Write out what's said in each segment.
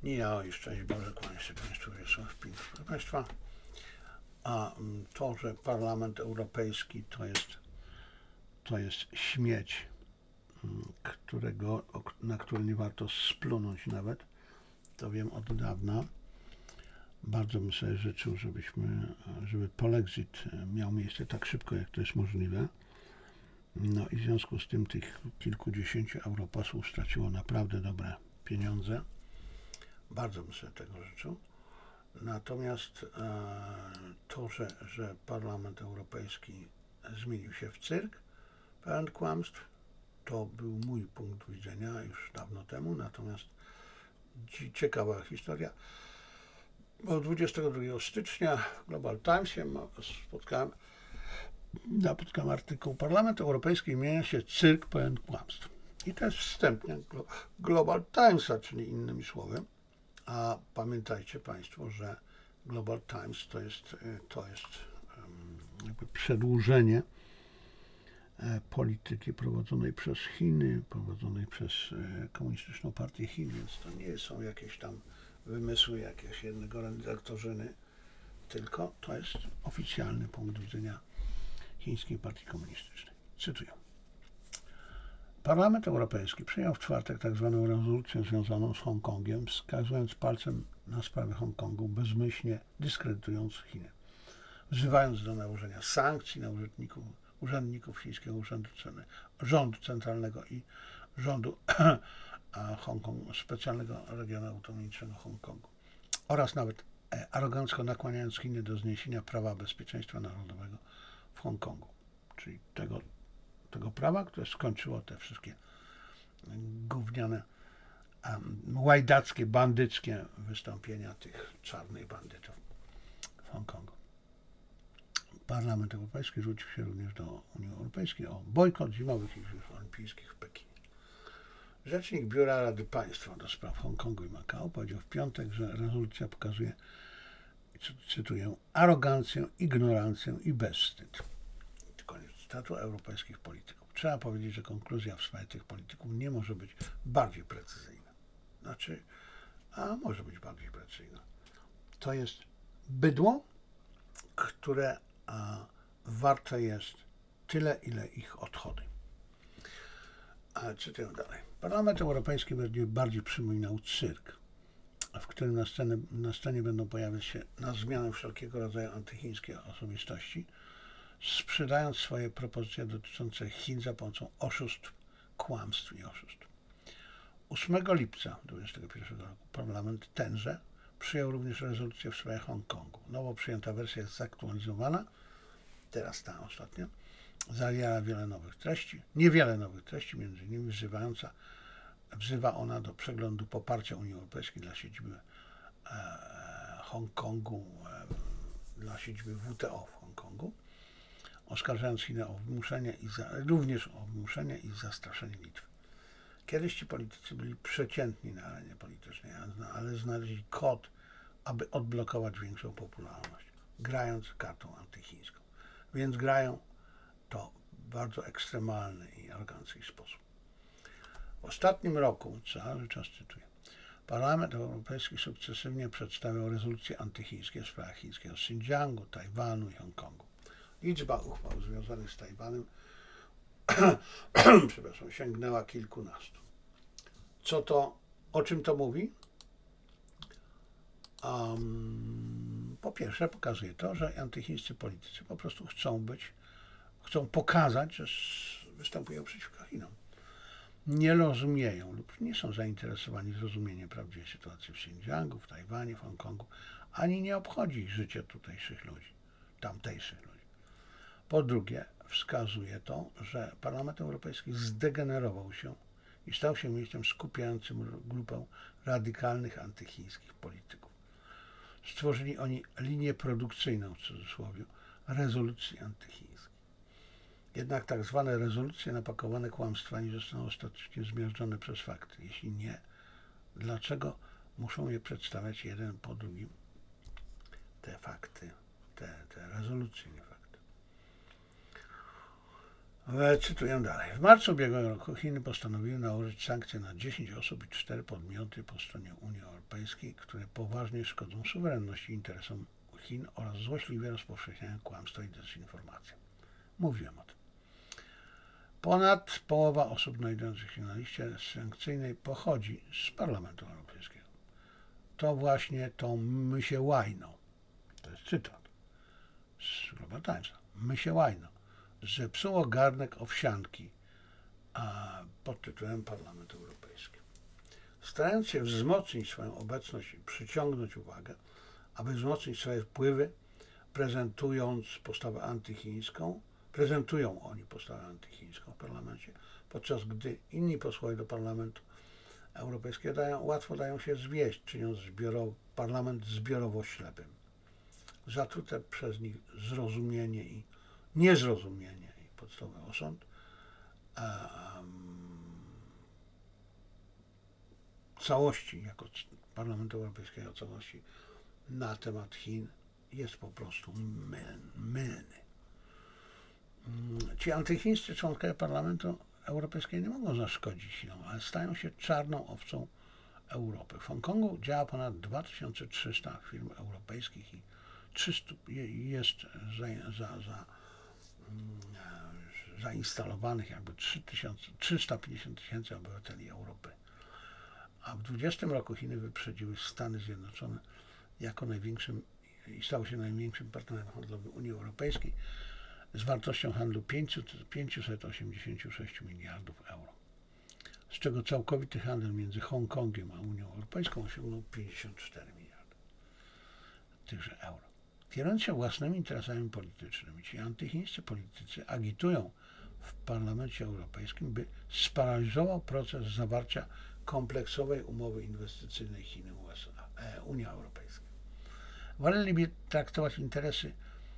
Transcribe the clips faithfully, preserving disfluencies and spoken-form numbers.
Ja i szczęść Boże, kłaniam się Państwu, Wiesław Pink. Proszę Państwa, a to, że Parlament Europejski to jest, to jest śmieć, którego, na który nie warto splunąć nawet, to wiem od dawna. Bardzo bym sobie życzył, żebyśmy, żeby polexit miał miejsce tak szybko, jak to jest możliwe. No i w związku z tym tych kilkudziesięciu europosłów straciło naprawdę dobre pieniądze. Bardzo bym sobie tego życzył. Natomiast e, to, że, że Parlament Europejski zmienił się w cyrk pełen kłamstw, to był mój punkt widzenia już dawno temu. Natomiast ciekawa historia, bo dwudziestego drugiego stycznia w Global Timesie spotkałem, napotkałem artykuł: Parlament Europejski zmienia się cyrk pełen kłamstw. I to jest wstępnie Global Timesa, czyli innymi słowy. A pamiętajcie Państwo, że Global Times to jest, to jest jakby przedłużenie polityki prowadzonej przez Chiny, prowadzonej przez Komunistyczną Partię Chin, więc to nie są jakieś tam wymysły jakieś jednego redaktorzyny, tylko to jest oficjalny punkt widzenia Chińskiej Partii Komunistycznej. Cytuję. Parlament Europejski przyjął w czwartek tak zwaną rezolucję związaną z Hongkongiem, wskazując palcem na sprawę Hongkongu, bezmyślnie dyskredytując Chiny, wzywając do nałożenia sankcji na urzędników, urzędników Chińskiego Urzędu Rządu Centralnego i rządu Hongkongu, specjalnego regionu autonomicznego Hongkongu, oraz nawet arogancko nakłaniając Chiny do zniesienia prawa bezpieczeństwa narodowego w Hongkongu, czyli tego tego prawa, które skończyło te wszystkie gówniane, um, łajdackie, bandyckie wystąpienia tych czarnych bandytów w Hongkongu. Parlament Europejski zwrócił się również do Unii Europejskiej o bojkot zimowych Igrzysk Olimpijskich w Pekinie. Rzecznik Biura Rady Państwa do spraw Hongkongu i Makao powiedział w piątek, że rezolucja pokazuje, cytuję, arogancję, ignorancję i bezwstyd. Koniec cytatu europejskich polityków. Trzeba powiedzieć, że konkluzja w sprawie tych polityków nie może być bardziej precyzyjna. Znaczy, a może być bardziej precyzyjna. To jest bydło, które a, warte jest tyle, ile ich odchody. A cytuję dalej. Parlament Europejski będzie bardziej przypominał cyrk, w którym na, scenę, na scenie będą pojawiać się na zmianę wszelkiego rodzaju antychińskie osobistości, sprzedając swoje propozycje dotyczące Chin za pomocą oszustw, kłamstw i oszustw. ósmego lipca dwudziestego pierwszego roku parlament tenże przyjął również rezolucję w sprawie Hongkongu. Nowo przyjęta wersja jest zaktualizowana, teraz ta ostatnia, zawiera wiele nowych treści, niewiele nowych treści, między innymi wzywająca, wzywa ona do przeglądu poparcia Unii Europejskiej dla siedziby e, Hongkongu, e, dla siedziby W T O w Hongkongu, oskarżając Chinę o wymuszenie i za, również o wymuszenie i zastraszenie Litwy. Kiedyś ci politycy byli przeciętni na arenie politycznej, ale znaleźli kod, aby odblokować większą popularność, grając kartą antychińską. Więc grają to w bardzo ekstremalny i arogancki sposób. W ostatnim roku, cały czas cytuję, Parlament Europejski sukcesywnie przedstawiał rezolucje antychińskie w sprawach chińskiego Xinjiangu, Tajwanu i Hongkongu. Liczba uchwał związanych z Tajwanem przepraszam, sięgnęła kilkunastu. Co to, o czym to mówi? Um, po pierwsze pokazuje to, że antychińscy politycy po prostu chcą być, chcą pokazać, że występują przeciwko Chinom. Nie rozumieją lub nie są zainteresowani zrozumieniem prawdziwej sytuacji w Xinjiangu, w Tajwanie, w Hongkongu, ani nie obchodzi ich życie tutejszych ludzi, tamtejszych ludzi. Po drugie, wskazuje to, że Parlament Europejski zdegenerował się i stał się miejscem skupiającym grupę radykalnych antychińskich polityków. Stworzyli oni linię produkcyjną, w cudzysłowie, rezolucji antychińskich. Jednak tak zwane rezolucje napakowane kłamstwami zostaną ostatecznie zmiażdżone przez fakty. Jeśli nie, dlaczego muszą je przedstawiać jeden po drugim? Te fakty, te, te rezolucje, nie fakty. Cytuję dalej. W marcu ubiegłego roku Chiny postanowiły nałożyć sankcje na dziesięć osób i cztery podmioty po stronie Unii Europejskiej, które poważnie szkodzą suwerenności i interesom Chin oraz złośliwie rozpowszechniają kłamstwo i dezinformację. Mówiłem o tym. Ponad połowa osób znajdujących się na liście sankcyjnej pochodzi z Parlamentu Europejskiego. To właśnie to my się łajno, to jest cytat z Global Timesa, my się łajno, zepsuło garnek owsianki a, pod tytułem Parlament Europejski. Starając się wzmocnić swoją obecność i przyciągnąć uwagę, aby wzmocnić swoje wpływy, prezentując postawę antychińską, prezentują oni postawę antychińską w parlamencie, podczas gdy inni posłowie do Parlamentu Europejskiego dają, łatwo dają się zwieść, czyniąc zbiorowy, parlament zbiorowo ślepym. Zatrute przez nich zrozumienie i niezrozumienie i podstawowy osąd um, całości, jako Parlamentu Europejskiego całości na temat Chin jest po prostu mylny. mylny. Ci antychińscy członkowie Parlamentu Europejskiego nie mogą zaszkodzić Chinom, ale stają się czarną owcą Europy. W Hongkongu działa ponad dwa tysiące trzysta firm europejskich i trzysta jest za, za, za, zainstalowanych jakby trzysta pięćdziesiąt tysięcy obywateli Europy. A w dwudziestym roku Chiny wyprzedziły Stany Zjednoczone jako największym i stały się największym partnerem handlowym Unii Europejskiej z wartością handlu pięćset osiemdziesiąt sześć miliardów euro, z czego całkowity handel między Hongkongiem a Unią Europejską osiągnął pięćdziesiąt cztery miliardy tychże euro. Kierując się własnymi interesami politycznymi, ci antychińscy politycy agitują w Parlamencie Europejskim, by sparaliżował proces zawarcia kompleksowej umowy inwestycyjnej Chiny-U S A, e, Unia Europejska. Woleliby traktować interesy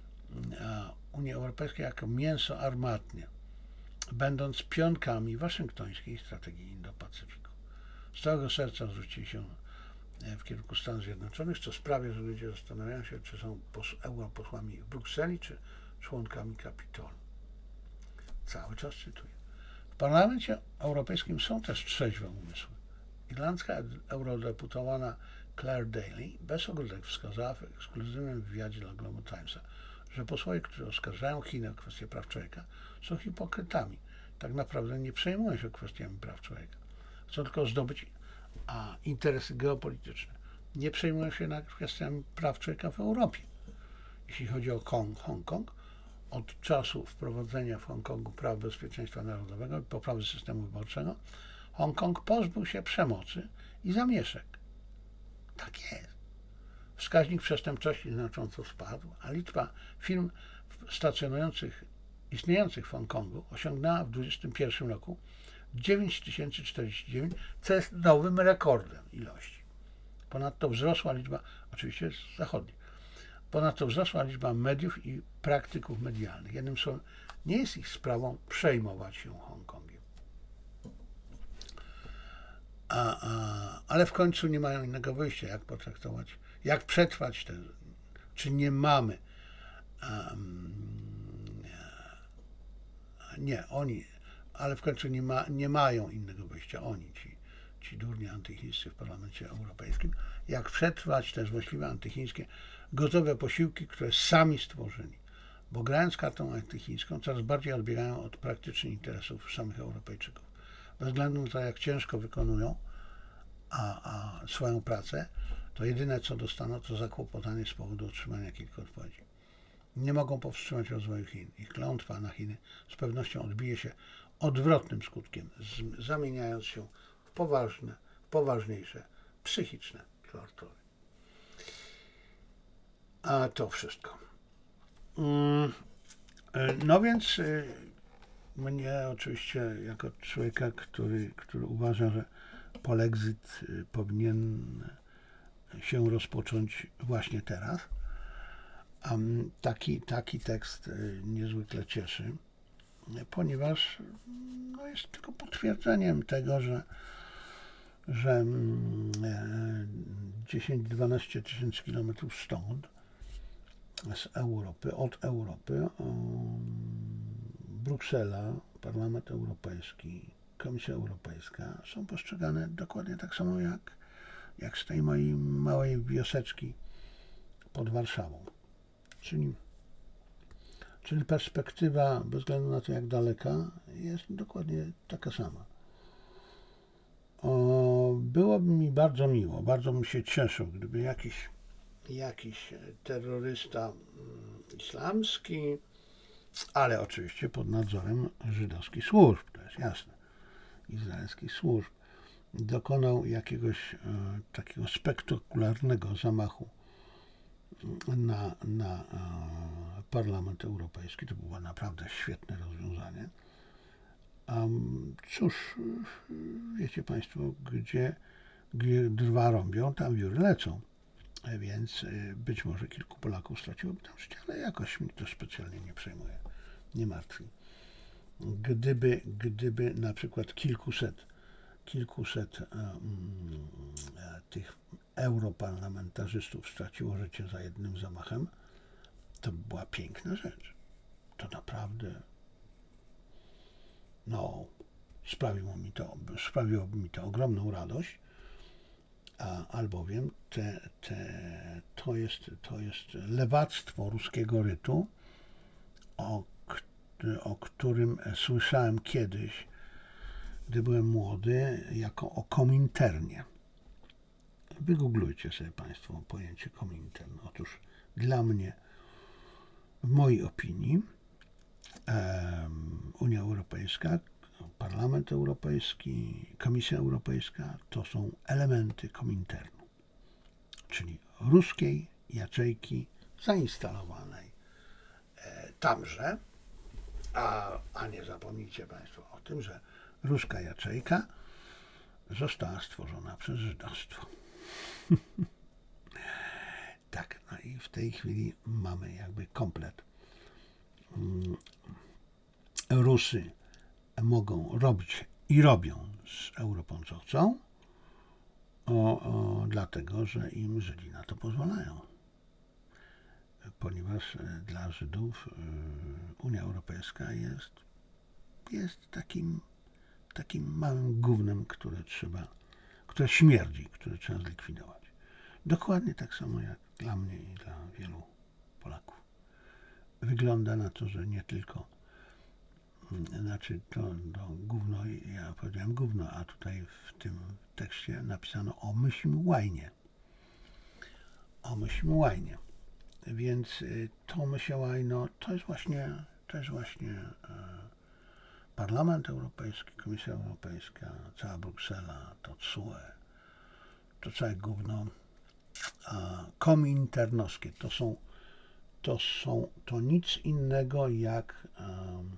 Unii Europejskiej jako mięso armatnie, będąc pionkami waszyngtońskiej strategii Indo-Pacyfiku. Z całego serca zwrócili się w kierunku Stanów Zjednoczonych, co sprawia, że ludzie zastanawiają się, czy są europosłami w Brukseli, czy członkami Kapitolu. Cały czas cytuję. W Parlamencie Europejskim są też trzeźwe umysły. Irlandzka eurodeputowana Claire Daly bez ogródek wskazała w ekskluzywnym wywiadzie dla Global Timesa, że posłowie, którzy oskarżają Chiny o kwestie praw człowieka, są hipokrytami. Tak naprawdę nie przejmują się kwestiami praw człowieka. Chcą tylko zdobyć a, interesy geopolityczne. Nie przejmują się nad kwestiami praw człowieka w Europie. Jeśli chodzi o Hongkong, od czasu wprowadzenia w Hongkongu praw bezpieczeństwa narodowego i poprawy systemu wyborczego, Hongkong pozbył się przemocy i zamieszek. Tak jest. Wskaźnik przestępczości znacząco spadł, a liczba firm stacjonujących, istniejących w Hongkongu osiągnęła w dwudziestym pierwszym roku dziewięć tysięcy czterdzieści dziewięć, co jest nowym rekordem ilości. Ponadto wzrosła liczba, oczywiście z zachodniej, ponadto wzrosła liczba mediów i praktyków medialnych. Jednym słowem, nie jest ich sprawą przejmować się Hongkongiem. A, a, ale w końcu nie mają innego wyjścia, jak potraktować, jak przetrwać ten, czy nie mamy. Um, nie, oni, ale w końcu nie, ma, nie mają innego wyjścia, oni, ci, ci durni antychińscy w Parlamencie Europejskim, jak przetrwać te złośliwe antychińskie, gotowe posiłki, które sami stworzyli. Bo grając kartą antychińską, coraz bardziej odbiegają od praktycznych interesów samych Europejczyków. Bez względu na to, jak ciężko wykonują a, a swoją pracę, to jedyne, co dostaną, to zakłopotanie z powodu otrzymania kilku odpowiedzi. Nie mogą powstrzymać rozwoju Chin. Ich klątwa na Chiny z pewnością odbije się odwrotnym skutkiem, z, zamieniając się w poważne, poważniejsze, psychiczne tortury. A to wszystko. No więc mnie oczywiście jako człowieka, który, który uważa, że polexit powinien się rozpocząć właśnie teraz, taki, taki tekst niezwykle cieszy, ponieważ no, jest tylko potwierdzeniem tego, że, że dziesięć do dwunastu tysięcy kilometrów stąd, z Europy, od Europy, Bruksela, Parlament Europejski, Komisja Europejska są postrzegane dokładnie tak samo jak, jak z tej mojej małej wioseczki pod Warszawą. Czyli, czyli perspektywa, bez względu na to jak daleka, jest dokładnie taka sama. O, byłoby mi bardzo miło, bardzo bym się cieszył, gdyby jakiś, jakiś terrorysta islamski, ale oczywiście pod nadzorem żydowskich służb, to jest jasne, izraelskich służb, dokonał jakiegoś e, takiego spektakularnego zamachu na, na e, Parlament Europejski. To było naprawdę świetne rozwiązanie. Um, cóż, wiecie Państwo, gdzie, gdzie drwa rąbią, tam wióry lecą. Więc być może kilku Polaków straciłoby tam życie, ale jakoś mnie to specjalnie nie przejmuje, nie martwi. Gdyby, gdyby na przykład kilkuset, kilkuset um, tych europarlamentarzystów straciło życie za jednym zamachem, to by była piękna rzecz. To naprawdę, no, sprawiło mi to, sprawiłoby mi to ogromną radość. A, albowiem te, te, to, jest, to jest lewactwo ruskiego rytu, o, o którym słyszałem kiedyś, gdy byłem młody, jako o Kominternie. Wygooglujcie sobie Państwo pojęcie Komintern. Otóż dla mnie, w mojej opinii, um, Unia Europejska, Parlament Europejski, Komisja Europejska to są elementy Kominternu, czyli ruskiej jaczejki zainstalowanej e, tamże, a, a nie zapomnijcie Państwo o tym, że ruska jaczejka została stworzona przez żydostwo. Tak, no i w tej chwili mamy jakby komplet. Rusy mogą robić i robią z Europą co chcą, o, o, dlatego, że im Żydzi na to pozwalają. Ponieważ dla Żydów Unia Europejska jest, jest takim, takim małym gównem, które trzeba, które śmierdzi, które trzeba zlikwidować. Dokładnie tak samo jak dla mnie i dla wielu Polaków. Wygląda na to, że nie tylko Znaczy to, to gówno, ja powiedziałem gówno, a tutaj w tym tekście napisano o myślmy łajnie. O myślmy łajnie. Więc to myślę łajno, to jest właśnie, to jest właśnie e, Parlament Europejski, Komisja Europejska, cała Bruksela, to C U E, to całe gówno a, kominternowskie. To są, to są, to nic innego jak um,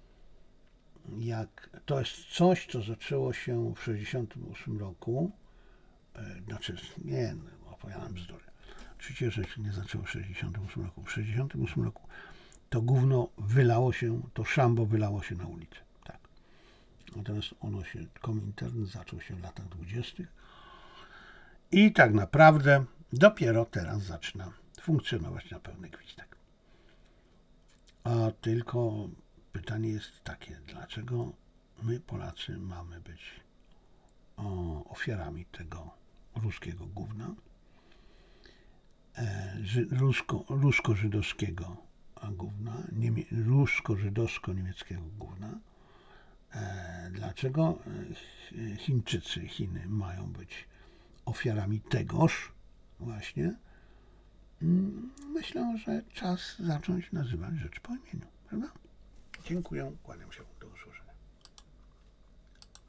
Jak, to jest coś, co zaczęło się w sześćdziesiątym ósmym roku, e, znaczy, nie, opowiadam bzdury. Oczywiście, że się nie zaczęło w sześćdziesiątym ósmym roku. W sześćdziesiątym ósmym roku to gówno wylało się, to szambo wylało się na ulicę. Tak. Natomiast ono się, Komintern zaczął się w latach dwudziestych i tak naprawdę dopiero teraz zaczyna funkcjonować na pełny gwizdek. A tylko pytanie jest takie, dlaczego my Polacy mamy być o, ofiarami tego ruskiego gówna, e, ży, rusko, rusko-żydowskiego gówna, niemie, rusko-żydowsko-niemieckiego gówna. E, dlaczego Chińczycy, Chiny mają być ofiarami tegoż właśnie? Myślę, że czas zacząć nazywać rzecz po imieniu, prawda? Dziękuję, kłaniam się.